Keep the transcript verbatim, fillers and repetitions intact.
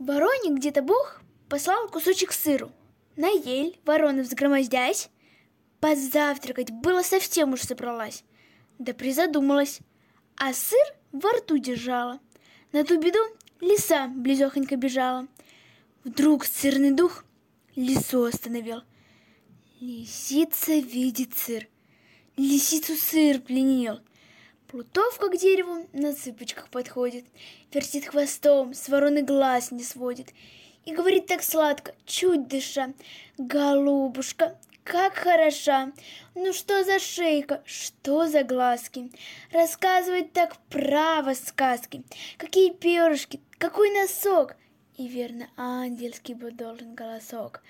Вороне где-то Бог послал кусочек сыру. Наель ворона, взгромоздясь, позавтракать было совсем уж собралась. Да призадумалась, а сыр во рту держала. На ту беду лиса близехонько бежала. Вдруг сырный дух лису остановил. Лисица видит сыр. Лисицу сыр пленил. Плутовка к дереву на цыпочках подходит, вертит хвостом, с вороны глаз не сводит и говорит так сладко, чуть дыша: «Голубушка, как хороша! Ну что за шейка, что за глазки! Рассказывает так право сказки, какие перышки, какой носок!» И верно, ангельский был должен голосок.